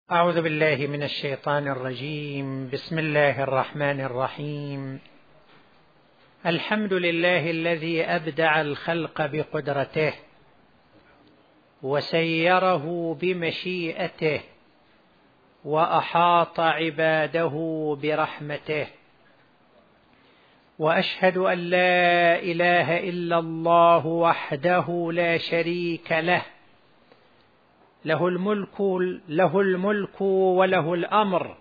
أعوذ بالله من الشيطان الرجيم. بسم الله الرحمن الرحيم. الحمد لله الذي أبدع الخلق بقدرته وسيره بمشيئته وأحاط عباده برحمته، وأشهد أن لا إله إلا الله وحده لا شريك له، له الملك وله الأمر،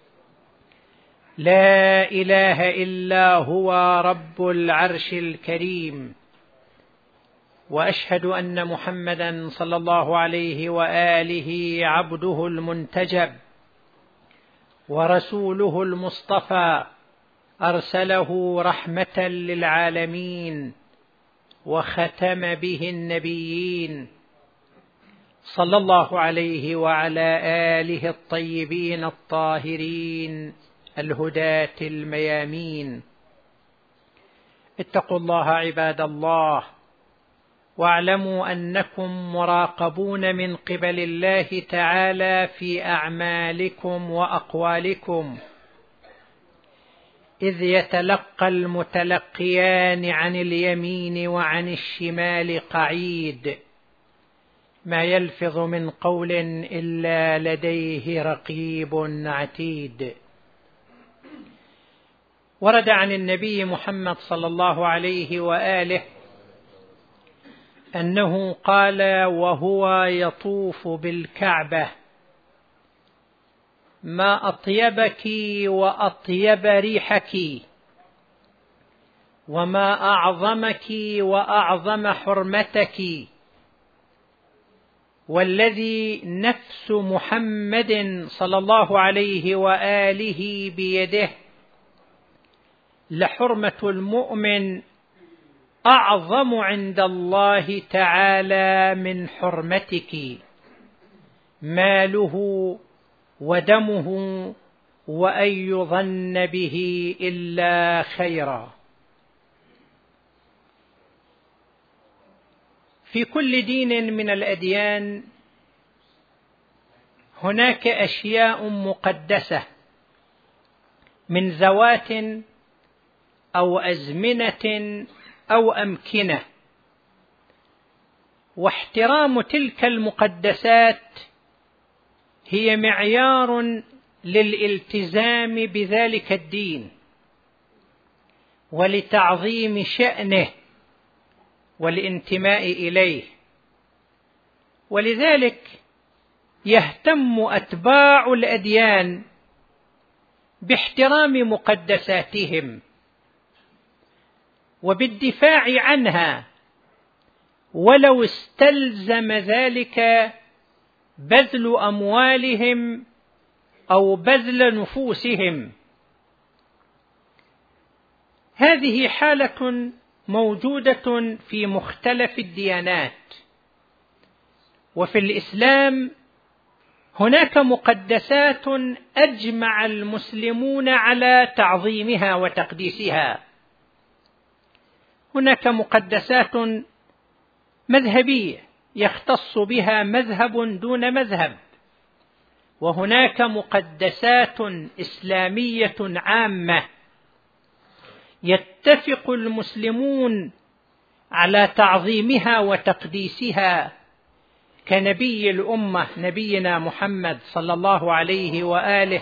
لا إله إلا هو رب العرش الكريم. وأشهد أن محمدا صلى الله عليه وآله عبده المنتجب ورسوله المصطفى، أرسله رحمة للعالمين وختم به النبيين، صلى الله عليه وعلى آله الطيبين الطاهرين الهداة الميامين. اتقوا الله عباد الله، واعلموا أنكم مراقبون من قبل الله تعالى في أعمالكم وأقوالكم، إذ يتلقى المتلقيان عن اليمين وعن الشمال قعيد، ما يلفظ من قول إلا لديه رقيب عتيد. ورد عن النبي محمد صلى الله عليه وآله أنه قال وهو يطوف بالكعبة: ما أطيبك وأطيب ريحك، وما أعظمك وأعظم حرمتك، والذي نفس محمد صلى الله عليه وآله بيده، لحرمة المؤمن أعظم عند الله تعالى من حرمتك، ماله ودمه، وأن يظن به إلا خيرا. في كل دين من الأديان هناك أشياء مقدسة من ذوات أو أزمنة أو أمكنة، واحترام تلك المقدسات هي معيار للالتزام بذلك الدين ولتعظيم شأنه والانتماء إليه. ولذلك يهتم أتباع الأديان باحترام مقدساتهم وبالدفاع عنها، ولو استلزم ذلك بذل أموالهم أو بذل نفوسهم. هذه حالة موجودة في مختلف الديانات، وفي الإسلام هناك مقدسات أجمع المسلمون على تعظيمها وتقديسها. هناك مقدسات مذهبية يختص بها مذهب دون مذهب، وهناك مقدسات إسلامية عامة يتفق المسلمون على تعظيمها وتقديسها، كنبي الأمة نبينا محمد صلى الله عليه وآله،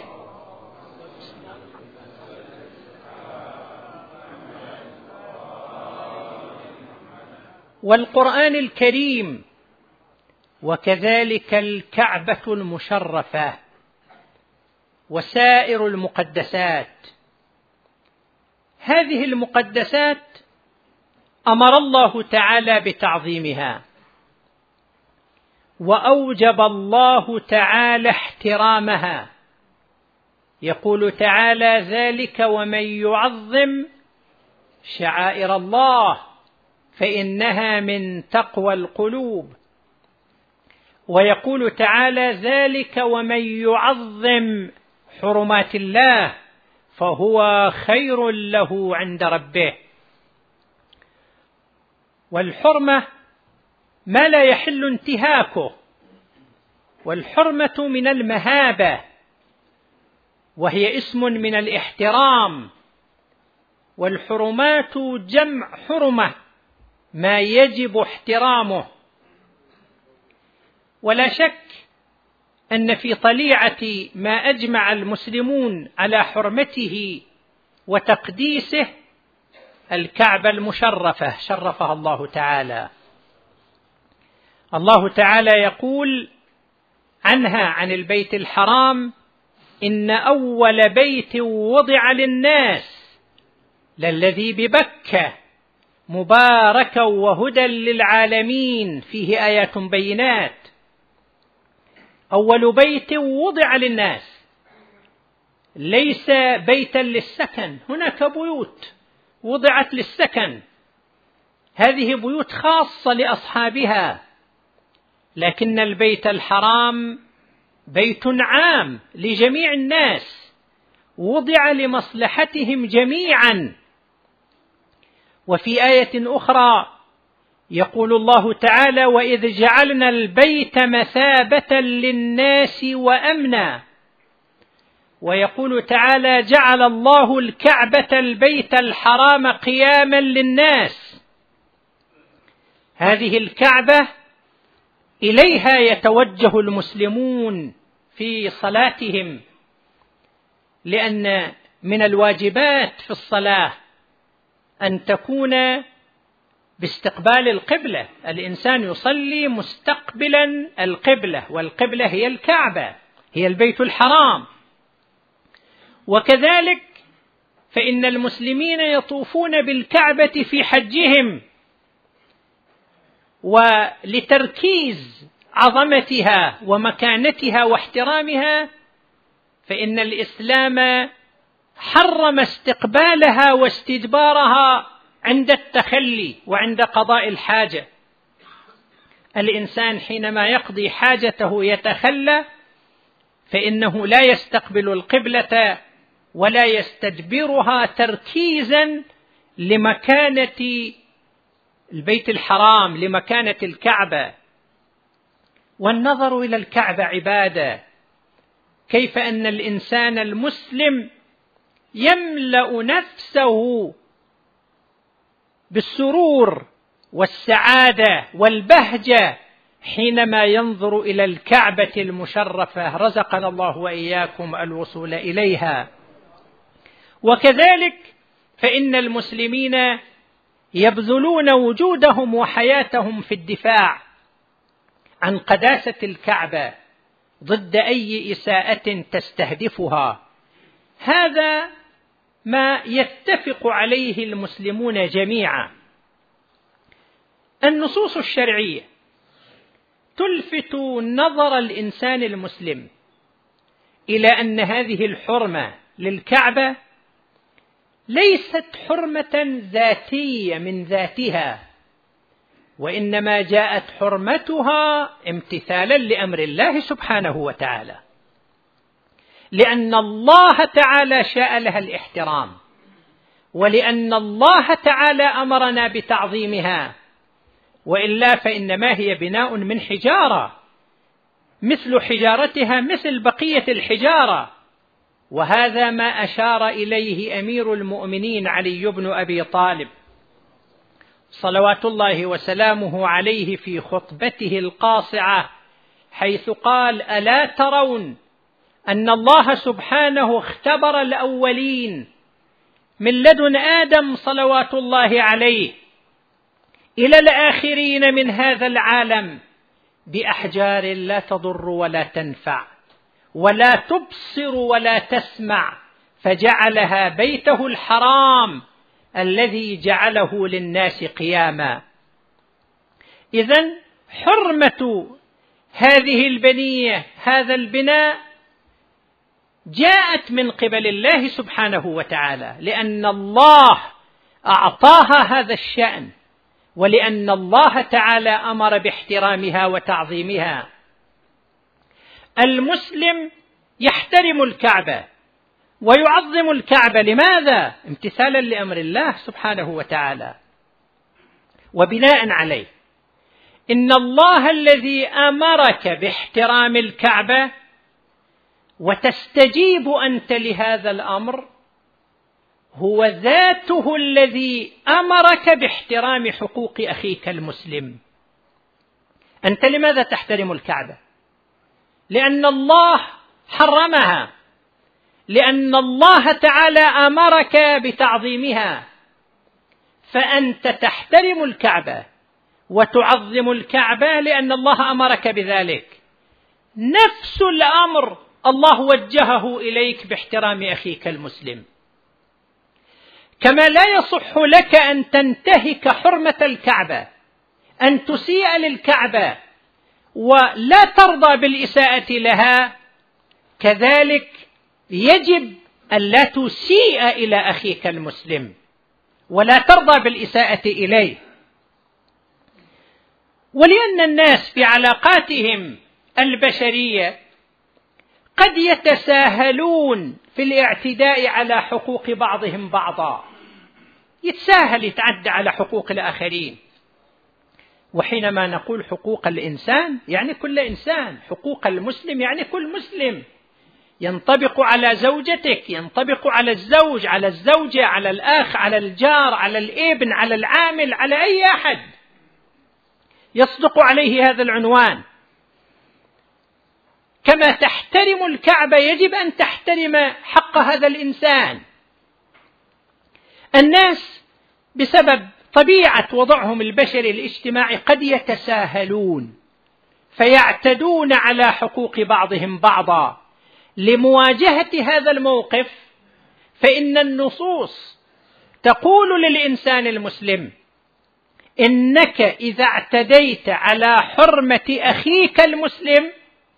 والقرآن الكريم، وكذلك الكعبة المشرفة وسائر المقدسات. هذه المقدسات أمر الله تعالى بتعظيمها، وأوجب الله تعالى احترامها. يقول تعالى: ذلك ومن يعظم شعائر الله فإنها من تقوى القلوب. ويقول تعالى: ذلك ومن يعظم حرمات الله فهو خير له عند ربه. والحرمة ما لا يحل انتهاكه، والحرمة من المهابة، وهي اسم من الاحترام، والحرمات جمع حرمة، ما يجب احترامه. ولا شك أن في طليعة ما أجمع المسلمون على حرمته وتقديسه الكعبة المشرفة شرفها الله تعالى. الله تعالى يقول عنها عن البيت الحرام: إن أول بيت وضع للناس للذي ببكة مباركا وهدى للعالمين فيه آيات بينات. أول بيت وضع للناس، ليس بيتا للسكن، هناك بيوت وضعت للسكن، هذه بيوت خاصة لأصحابها، لكن البيت الحرام بيت عام لجميع الناس، وضع لمصلحتهم جميعا. وفي آية أخرى يقول الله تعالى: وإذ جعلنا البيت مثابة للناس وأمنا. ويقول تعالى: جعل الله الكعبة البيت الحرام قياما للناس. هذه الكعبة إليها يتوجه المسلمون في صلاتهم، لأن من الواجبات في الصلاة أن تكون باستقبال القبلة، الإنسان يصلي مستقبلا القبلة، والقبلة هي الكعبة، هي البيت الحرام. وكذلك فإن المسلمين يطوفون بالكعبة في حجهم، ولتركيز عظمتها ومكانتها واحترامها فإن الإسلام حرم استقبالها واستدبارها عند التخلي وعند قضاء الحاجة. الإنسان حينما يقضي حاجته يتخلى، فإنه لا يستقبل القبلة ولا يستدبرها تركيزا لمكانة البيت الحرام، لمكانة الكعبة. والنظر إلى الكعبة عبادة. كيف أن الإنسان المسلم يملأ نفسه بالسرور والسعادة والبهجة حينما ينظر إلى الكعبة المشرفة، رزقنا الله وإياكم الوصول إليها. وكذلك فإن المسلمين يبذلون وجودهم وحياتهم في الدفاع عن قداسة الكعبة ضد أي إساءة تستهدفها. هذا ما يتفق عليه المسلمون جميعا. النصوص الشرعية تلفت نظر الإنسان المسلم إلى أن هذه الحرمة للكعبة ليست حرمة ذاتية من ذاتها، وإنما جاءت حرمتها امتثالا لأمر الله سبحانه وتعالى، لأن الله تعالى شاء لها الاحترام، ولأن الله تعالى أمرنا بتعظيمها، وإلا فإنما هي بناء من حجارة، مثل حجارتها مثل بقية الحجارة. وهذا ما أشار إليه أمير المؤمنين علي بن أبي طالب صلوات الله وسلامه عليه في خطبته القاصعة، حيث قال: ألا ترون أن الله سبحانه اختبر الأولين من لدن آدم صلوات الله عليه إلى الآخرين من هذا العالم بأحجار لا تضر ولا تنفع ولا تبصر ولا تسمع، فجعلها بيته الحرام الذي جعله للناس قياما. إذن حرمة هذه البنية، هذا البناء، جاءت من قبل الله سبحانه وتعالى، لأن الله أعطاها هذا الشأن، ولأن الله تعالى أمر باحترامها وتعظيمها. المسلم يحترم الكعبة ويعظم الكعبة. لماذا؟ امتثالا لأمر الله سبحانه وتعالى وبناء عليه. إن الله الذي أمرك باحترام الكعبة وتستجيب أنت لهذا الأمر هو ذاته الذي أمرك باحترام حقوق أخيك المسلم. أنت لماذا تحترم الكعبة؟ لأن الله حرمها، لأن الله تعالى أمرك بتعظيمها، فأنت تحترم الكعبة وتعظم الكعبة لأن الله أمرك بذلك. نفس الأمر الله وجهه إليك باحترام أخيك المسلم. كما لا يصح لك أن تنتهك حرمة الكعبة، أن تسيء للكعبة ولا ترضى بالإساءة لها، كذلك يجب أن لا تسيء إلى أخيك المسلم ولا ترضى بالإساءة إليه. ولأن الناس في علاقاتهم البشرية قد يتساهلون في الاعتداء على حقوق بعضهم بعضا، يتساهل يتعدى على حقوق الآخرين. وحينما نقول حقوق الإنسان يعني كل إنسان، حقوق المسلم يعني كل مسلم، ينطبق على زوجتك، ينطبق على الزوج، على الزوجة، على الأخ، على الجار، على الابن، على العامل، على أي أحد يصدق عليه هذا العنوان. كما تحترم الكعبة يجب أن تحترم حق هذا الإنسان. الناس بسبب طبيعة وضعهم البشري الاجتماعي قد يتساهلون فيعتدون على حقوق بعضهم بعضا. لمواجهة هذا الموقف فإن النصوص تقول للإنسان المسلم: إنك إذا اعتديت على حرمة أخيك المسلم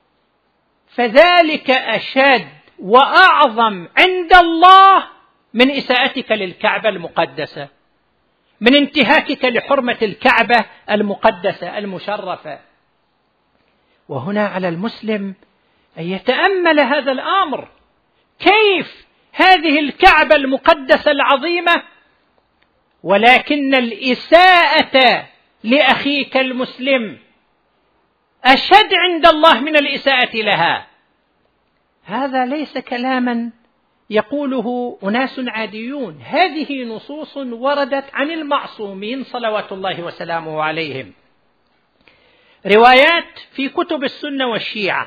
فذلك أشد وأعظم عند الله من إساءتك للكعبة المقدسة، من انتهاكك لحرمة الكعبة المقدسة المشرفة. وهنا على المسلم أن يتأمل هذا الأمر، كيف هذه الكعبة المقدسة العظيمة ولكن الإساءة لأخيك المسلم أشد عند الله من الإساءة لها. هذا ليس كلاما يقوله أناس عاديون، هذه نصوص وردت عن المعصومين صلوات الله وسلامه عليهم، روايات في كتب السنة والشيعة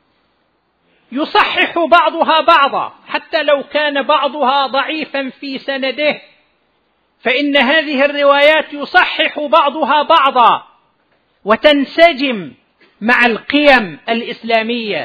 يصحح بعضها بعضا، حتى لو كان بعضها ضعيفا في سنده فإن هذه الروايات يصحح بعضها بعضا وتنسجم مع القيم الإسلامية.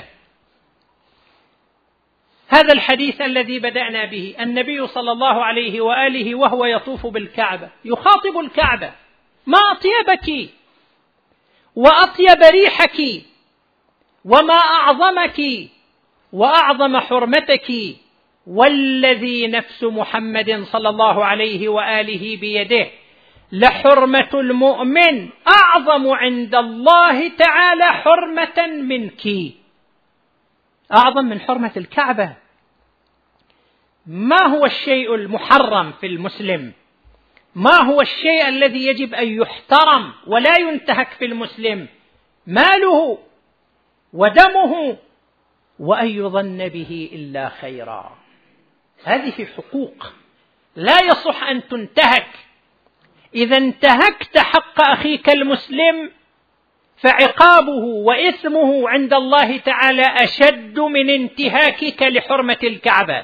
هذا الحديث الذي بدأنا به، النبي صلى الله عليه وآله وهو يطوف بالكعبة يخاطب الكعبة: ما أطيبك وأطيب ريحك وما أعظمك وأعظم حرمتك، والذي نفس محمد صلى الله عليه وآله بيده لحرمة المؤمن أعظم عند الله تعالى حرمة منك. أعظم من حرمة الكعبة. ما هو الشيء المحرم في المسلم؟ ما هو الشيء الذي يجب أن يحترم ولا ينتهك في المسلم؟ ماله ودمه وأن يظن به إلا خيرا. هذه حقوق لا يصح أن تنتهك. إذا انتهكت حق أخيك المسلم فعقابه وإثمه عند الله تعالى أشد من انتهاكك لحرمة الكعبة.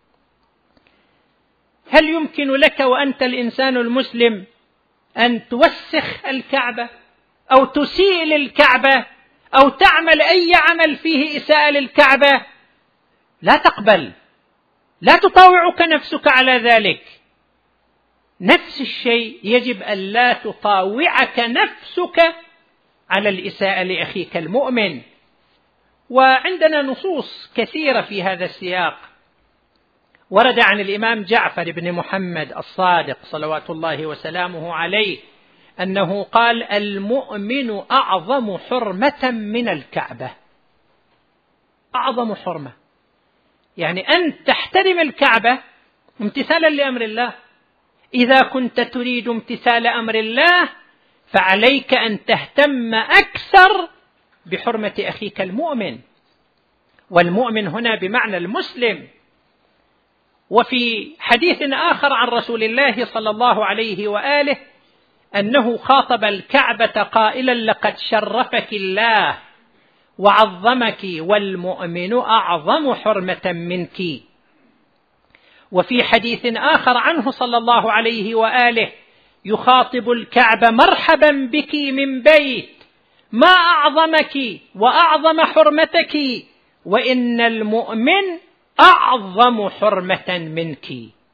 هل يمكن لك وأنت الإنسان المسلم أن توسخ الكعبة أو تسيء للكعبة أو تعمل أي عمل فيه إساءة للكعبة؟ لا تقبل، لا تطاوعك نفسك على ذلك. نفس الشيء يجب أن لا تطاوعك نفسك على الإساءة لأخيك المؤمن. وعندنا نصوص كثيرة في هذا السياق. ورد عن الإمام جعفر بن محمد الصادق صلوات الله وسلامه عليه أنه قال: المؤمن أعظم حرمة من الكعبة. أعظم حرمة يعني أن تحترم الكعبة امتثالا لأمر الله. إذا كنت تريد امتثال أمر الله فعليك أن تهتم أكثر بحرمة أخيك المؤمن، والمؤمن هنا بمعنى المسلم. وفي حديث آخر عن رسول الله صلى الله عليه وآله أنه خاطب الكعبة قائلا: لقد شرفك الله وعظمك والمؤمن أعظم حرمة منك. وفي حديث آخر عنه صلى الله عليه وآله يخاطب الكعبة: مرحبا بك من بيت ما أعظمك وأعظم حرمتك، وإن المؤمن أعظم حرمة منك.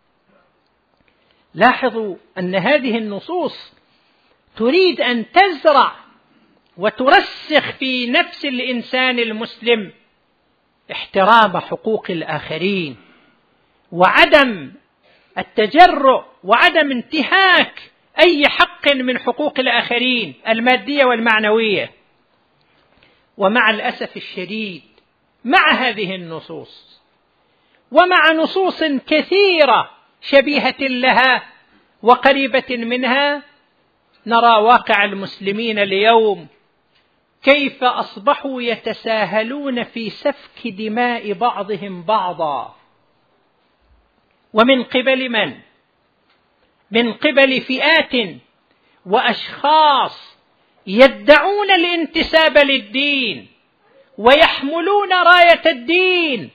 لاحظوا أن هذه النصوص تريد أن تزرع وترسخ في نفس الإنسان المسلم احترام حقوق الآخرين، وعدم التجرؤ وعدم انتهاك أي حق من حقوق الآخرين المادية والمعنوية. ومع الأسف الشديد مع هذه النصوص ومع نصوص كثيرة شبيهة لها وقريبة منها، نرى واقع المسلمين اليوم كيف أصبحوا يتساهلون في سفك دماء بعضهم بعضا. ومن قبل من؟ من قبل فئات وأشخاص يدعون الانتساب للدين ويحملون راية الدين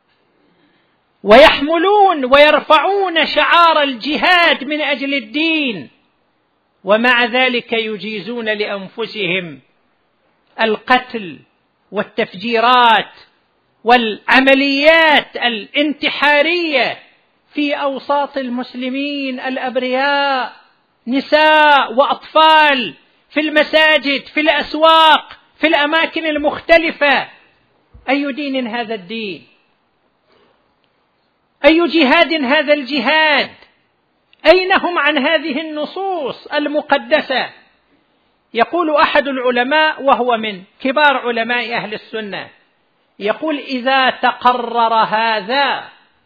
ويحملون ويرفعون شعار الجهاد من أجل الدين، ومع ذلك يجيزون لأنفسهم القتل والتفجيرات والعمليات الانتحارية في أوساط المسلمين الأبرياء، نساء وأطفال، في المساجد، في الأسواق، في الأماكن المختلفة. أي دين هذا الدين؟ أي جهاد هذا الجهاد؟ أين هم عن هذه النصوص المقدسة؟ يقول أحد العلماء وهو من كبار علماء أهل السنة، يقول: إذا تقرر هذا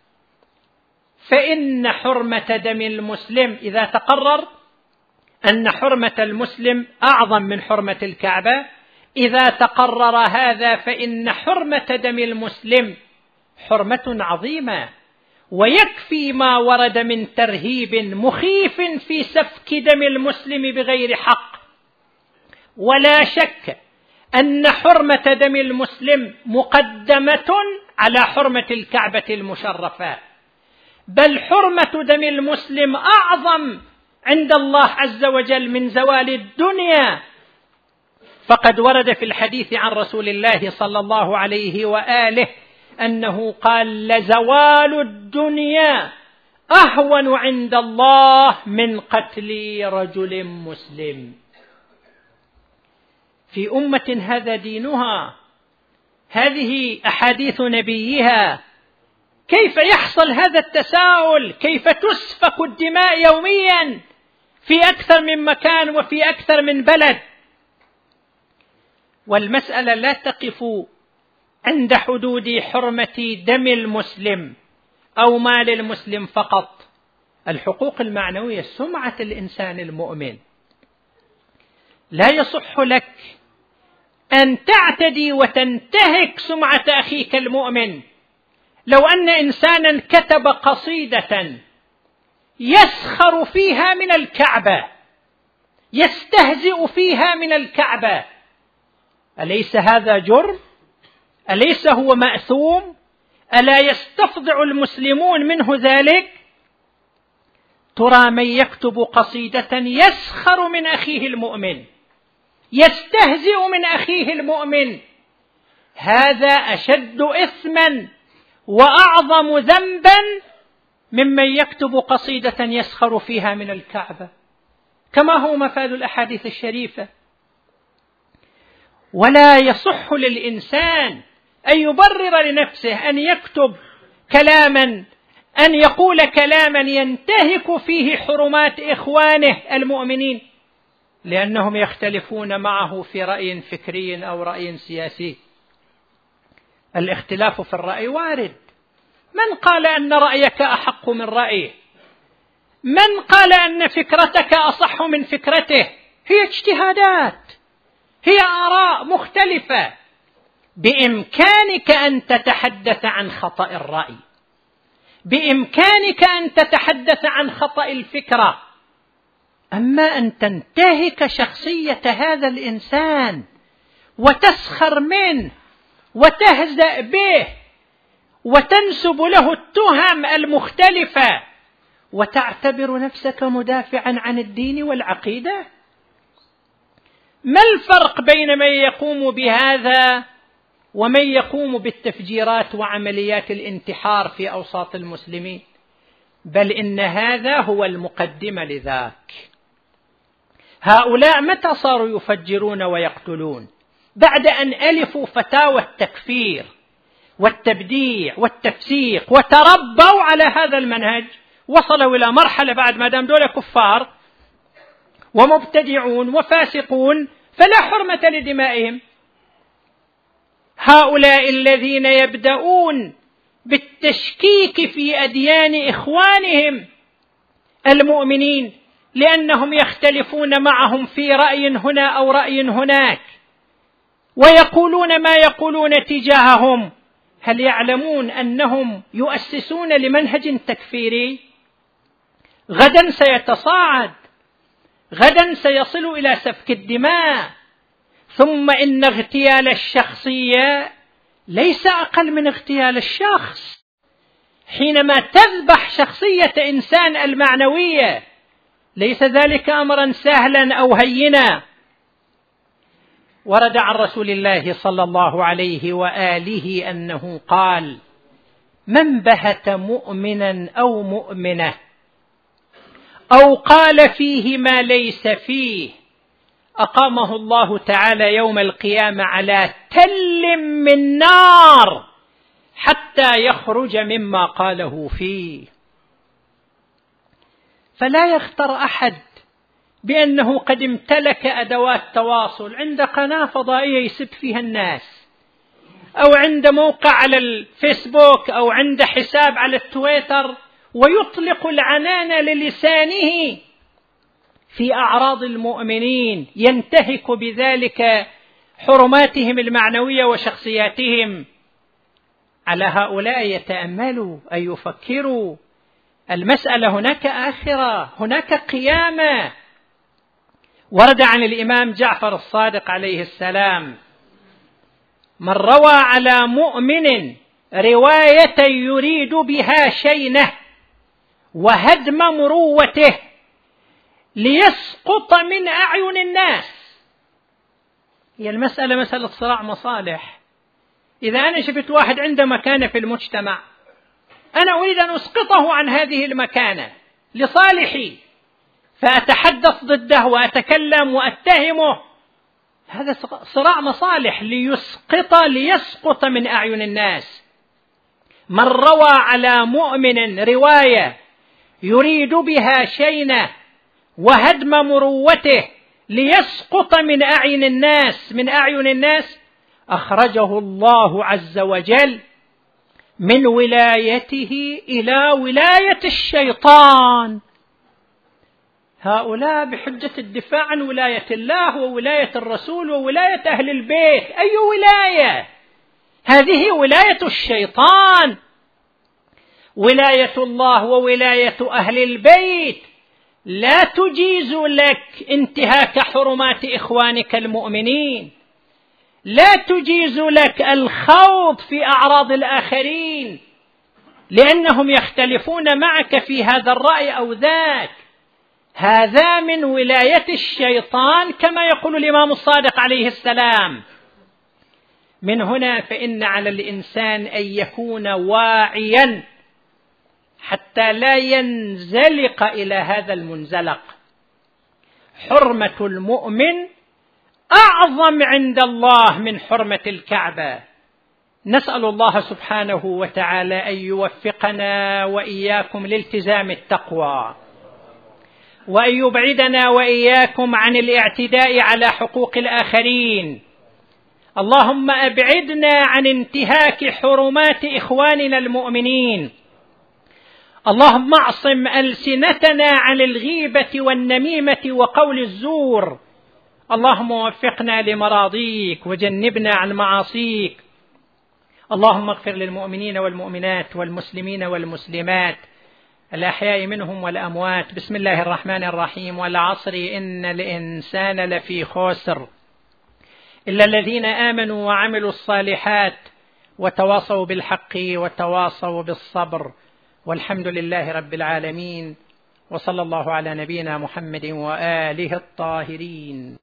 فإن حرمة دم المسلم، إذا تقرر أن حرمة المسلم أعظم من حرمة الكعبة، إذا تقرر هذا فإن حرمة دم المسلم حرمة عظيمة، ويكفي ما ورد من ترهيب مخيف في سفك دم المسلم بغير حق. ولا شك أن حرمة دم المسلم مقدمة على حرمة الكعبة المشرفة، بل حرمة دم المسلم أعظم عند الله عز وجل من زوال الدنيا. فقد ورد في الحديث عن رسول الله صلى الله عليه وآله أنه قال: لزوال الدنيا أهون عند الله من قتل رجل مسلم. في أمة هذا دينها، هذه أحاديث نبيها، كيف يحصل هذا التساؤل؟ كيف تسفك الدماء يوميا في أكثر من مكان وفي أكثر من بلد؟ والمسألة لا تقف عند حدود حرمة دم المسلم أو مال المسلم فقط. الحقوق المعنوية، سمعة الإنسان المؤمن، لا يصح لك أن تعتدي وتنتهك سمعة أخيك المؤمن. لو أن إنسانا كتب قصيدة يسخر فيها من الكعبة، يستهزئ فيها من الكعبة، أليس هذا جرم؟ أليس هو مأثوم؟ ألا يستفضع المسلمون منه ذلك؟ ترى من يكتب قصيدة يسخر من أخيه المؤمن، يستهزئ من أخيه المؤمن، هذا أشد إثما وأعظم ذنبا ممن يكتب قصيدة يسخر فيها من الكعبة، كما هو مفاد الأحاديث الشريفة. ولا يصح للإنسان أن يبرر لنفسه أن يكتب كلاما، أن يقول كلاما ينتهك فيه حرمات إخوانه المؤمنين لأنهم يختلفون معه في رأي فكري أو رأي سياسي. الاختلاف في الرأي وارد. من قال أن رأيك أحق من رأيه؟ من قال أن فكرتك أصح من فكرته؟ هي اجتهادات، هي آراء مختلفة. بإمكانك أن تتحدث عن خطأ الرأي، بإمكانك أن تتحدث عن خطأ الفكرة، أما أن تنتهك شخصية هذا الإنسان وتسخر منه وتهزأ به وتنسب له التهم المختلفة وتعتبر نفسك مدافعا عن الدين والعقيدة، ما الفرق بين من يقوم بهذا ومن يقوم بالتفجيرات وعمليات الانتحار في أوساط المسلمين؟ بل إن هذا هو المقدمة لذاك. هؤلاء متى صاروا يفجرون ويقتلون؟ بعد أن ألفوا فتاوى التكفير والتبديع والتفسيق وتربوا على هذا المنهج، وصلوا إلى مرحلة بعد ما دام دول كفار ومبتدعون وفاسقون فلا حرمة لدمائهم. هؤلاء الذين يبدأون بالتشكيك في أديان إخوانهم المؤمنين لأنهم يختلفون معهم في رأي هنا أو رأي هناك ويقولون ما يقولون تجاههم، هل يعلمون أنهم يؤسسون لمنهج تكفيري؟ غدا سيتصاعد، غدا سيصل إلى سفك الدماء، ثم إن اغتيال الشخصية ليس أقل من اغتيال الشخص. حينما تذبح شخصية إنسان المعنوية ليس ذلك أمرا سهلا أو هينا. ورد عن رسول الله صلى الله عليه وآله أنه قال: من بهت مؤمنا أو مؤمنة أو قال فيه ما ليس فيه أقامه الله تعالى يوم القيامة على تل من نار حتى يخرج مما قاله فيه. فلا يغتر أحد بأنه قد امتلك أدوات تواصل، عند قناة فضائية يسب فيها الناس، أو عند موقع على الفيسبوك، أو عند حساب على التويتر، ويطلق العنان للسانه في أعراض المؤمنين، ينتهك بذلك حرماتهم المعنوية وشخصياتهم. على هؤلاء يتأملوا أن يفكروا، المسألة هناك آخرة، هناك قيامة. ورد عن الإمام جعفر الصادق عليه السلام: من روى على مؤمن رواية يريد بها شينه وهدم مروته ليسقط من أعين الناس. هي المسألة مسألة صراع مصالح. إذا أنا شفت واحد عنده مكانة في المجتمع، أنا أريد أن أسقطه عن هذه المكانة لصالحي، فأتحدث ضده وأتكلم وأتهمه، هذا صراع مصالح، ليسقط من أعين الناس. من روى على مؤمن رواية يريد بها شينه وهدم مروته ليسقط من أعين الناس أخرجه الله عز وجل من ولايته إلى ولاية الشيطان. هؤلاء بحجة الدفاع عن ولاية الله وولاية الرسول وولاية أهل البيت. أي ولاية؟ هذه ولاية الشيطان. ولاية الله وولاية أهل البيت لا تجيز لك انتهاك حرمات إخوانك المؤمنين، لا تجيز لك الخوض في أعراض الآخرين لأنهم يختلفون معك في هذا الرأي أو ذاك. هذا من ولاية الشيطان كما يقول الإمام الصادق عليه السلام. من هنا فإن على الإنسان أن يكون واعيا حتى لا ينزلق إلى هذا المنزلق. حرمة المؤمن أعظم عند الله من حرمة الكعبة. نسأل الله سبحانه وتعالى أن يوفقنا وإياكم لالتزام التقوى، وأن يبعدنا وإياكم عن الاعتداء على حقوق الآخرين. اللهم أبعدنا عن انتهاك حرمات إخواننا المؤمنين. اللهم اعصم ألسنتنا عن الغيبة والنميمة وقول الزور اللهم وفقنا لمراضيك وجنبنا عن معاصيك. اللهم اغفر للمؤمنين والمؤمنات والمسلمين والمسلمات الأحياء منهم والأموات. بسم الله الرحمن الرحيم. والعصر إن الإنسان لفي خسر إلا الذين آمنوا وعملوا الصالحات وتواصوا بالحق وتواصوا بالصبر. والحمد لله رب العالمين، وصلى الله على نبينا محمد وآله الطاهرين.